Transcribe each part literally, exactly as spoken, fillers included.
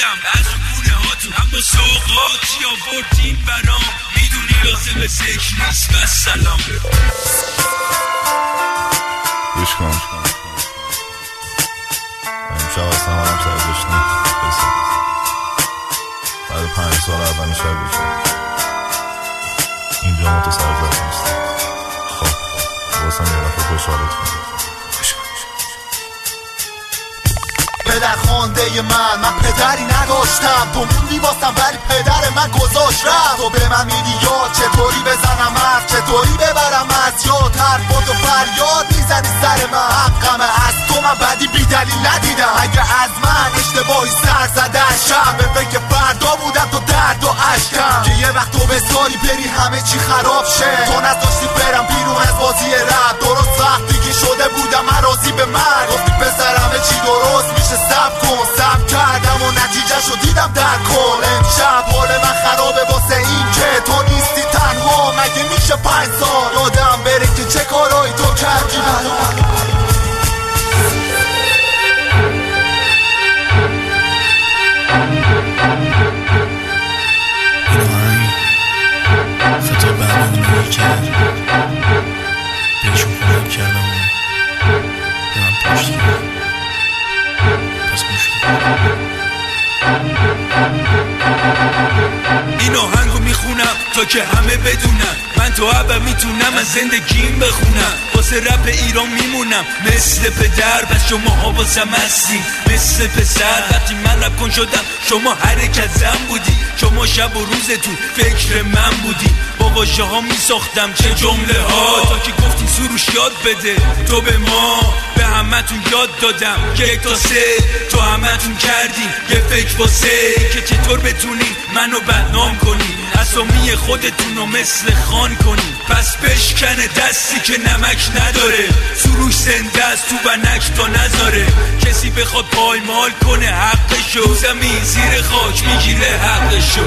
کردم از گونه هاتون، اما سوقاتی آوردین برام، میدونی لازم ذکر نیست و سلام. گوش کن امشب از همانم سر داشتیم بسه بعد پنج سال اولین شب بشه اینجا ما تو سر زد نیستیم. خب واسم یه رفت خوشحالت کنیم. پدر خانده من من پدری نداشتم، تو موندی واسم ولی پدر من گذاشت رفت. تو به من میدی یاد چطوری بزنم حرف، چطوری ببرم از یاد حرفات و فریاد میزنی سر من. حقمه از تو من بدی بی دلیل ندیدم، اگه از من اشتباهی سر زده شب به فکر فردا بودم تو درد و عشقم، که یه وقت تو بذاری بری همه چی خراب شه. تو نذاشتی برم بیرون از بازی رب، درست وقتی شده بودم من راضی به من، گفتی پسر همه چی درست میشه سب کن. سب کردم و نتیجه شو دیدم در کن. امشب حال من خرابه واسه این که تو نیستی تنها، مگه میشه پنج سال یادم بره که چه کارایی تو کردی برام. خطا بعدم نمی کرد بهشون کمک کردم و به من پشت کرد. پس این آهنگو میخونم تا که همه بدونم من تو عبر میتونم از زندگیم بخونم. واسه رپ ایران میمونم مثل پدر، بس شما ها واسم هستی مثل پسر. وقتی من رپ کن شدم شما حرکت زن بودی، شما شب و روزتون فکر من بودی. با واژه ها میساختم چه جمله ها، تا که گفتی سروش یاد بده تو به ما. به همتون یاد دادم که یک تا سه تو همتون کردی یه فکر واسه که چطور بتونی منو بدنام کنی، اسامی خودتونو مثل خان کنی. پس بشکنه دستی که نمک نداره، سروش زنده است تو بنک تا نذاره. کسی بخواد پایمال کنه حقشو، زمین زیر خاک میگیره حقشو.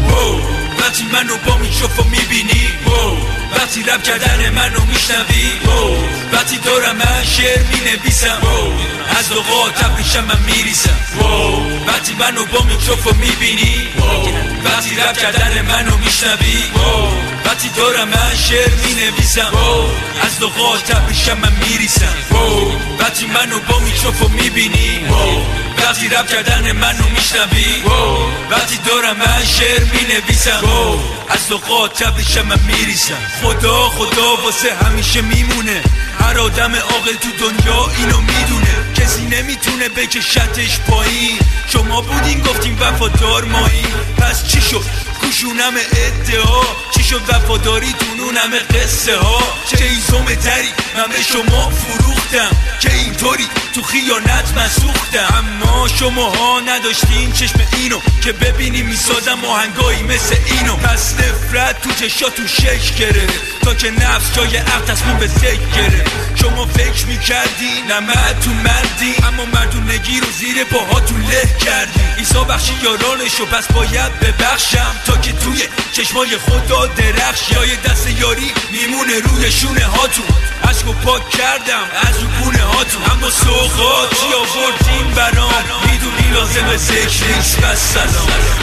وقتی منو با میکروفون میبینی، وقتی رپ کردن منو میشنوی، وقتی دارم من شعر مینویسم، از اوقات ابریشم من میریسم. وقتی منو با میکروفون میبینی، وقتی رپ کردن منو میشنوی، وقتی دارم من شعر مینویسم، از اوقات ابریشم من میریسم. وقتی منو با میکروفون میبینی، وقتی رپ کردن منو میشنوی، وقتی دارم من شعر مینویسم، از اوقات ابریشم من میریسم. خدا خدا واسه همیشه میمونه، هر آدم عاقل تو دنیا اینو میدونه. کسی نمیتونه بکشتش پایین، شما بودین گفتین وفادار مایی. پس چی شد گوشونم ادعا، چی شد وفاداریتون اون همه قصه ها. چه ایزوم تری من به شما فروختم، که اینطوری تو خیانت من سوختم. اما شماها نداشتین چشم اینو که ببینی میسازم آهنگایی مثل اینو. پس نفرت تو چشاتون شک گرفت تا که نفس جای عقل تصمیم به ذکر گرفت. شما فکر میکردین نمتون مردین، اما مردونگی رو زیر پاهاتون له کردین. عیسی بخشی یارانشو پس باید ببخشم، تا که توی چشمای خدا درخش. جای دست یاری میمونه روی شونه هاتون، عشقو پاک کردم از اون گونه هاتون. اما سوقاتی آوردین برام، میدونی لازم ذکر نیست و سلام.